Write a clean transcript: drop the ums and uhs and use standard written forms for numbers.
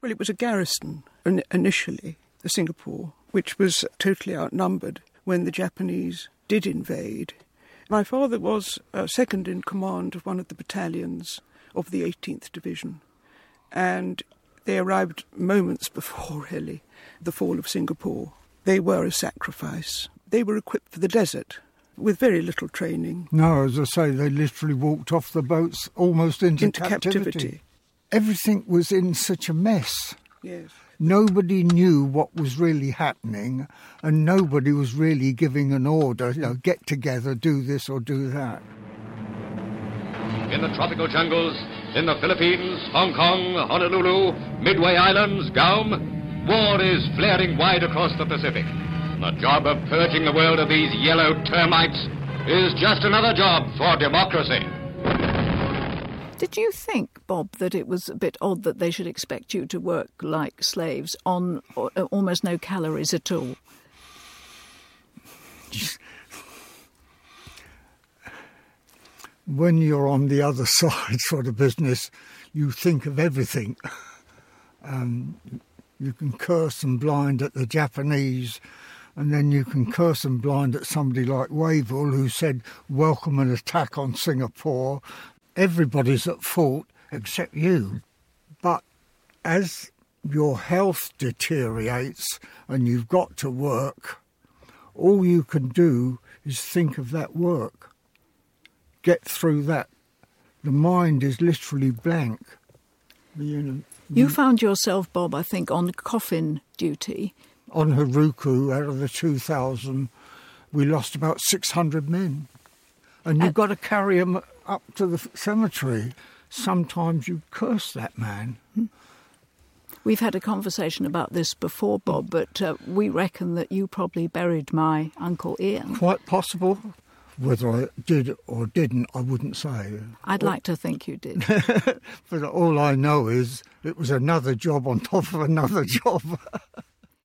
Well, it was a garrison initially, Singapore, which was totally outnumbered when the Japanese did invade. My father was second in command of one of the battalions of the 18th Division, and they arrived moments before, really, the fall of Singapore. They were a sacrifice. They were equipped for the desert with very little training. No, as I say, they literally walked off the boats almost into captivity. Everything was in such a mess. Yes. Nobody knew what was really happening, and nobody was really giving an order, get together, do this or do that. In the tropical jungles, in the Philippines, Hong Kong, Honolulu, Midway Islands, Guam, war is flaring wide across the Pacific. The job of purging the world of these yellow termites is just another job for democracy. Did you think, Bob, that it was a bit odd that they should expect you to work like slaves on almost no calories at all? When you're on the other side sort of business, you think of everything. You can curse and blind at the Japanese, and then you can curse and blind at somebody like Wavell, who said, welcome an attack on Singapore. Everybody's at fault except you. But as your health deteriorates and you've got to work, all you can do is think of that work. Get through that. The mind is literally blank. You found yourself, Bob, I think, on coffin duty. On Haruku, out of the 2,000, we lost about 600 men. And you've got to carry them up to the cemetery. Sometimes you curse that man. We've had a conversation about this before, Bob, but we reckon that you probably buried my Uncle Ian. Quite possible. Whether I did or didn't, I wouldn't say. I'd like to think you did. But all I know is it was another job on top of another job.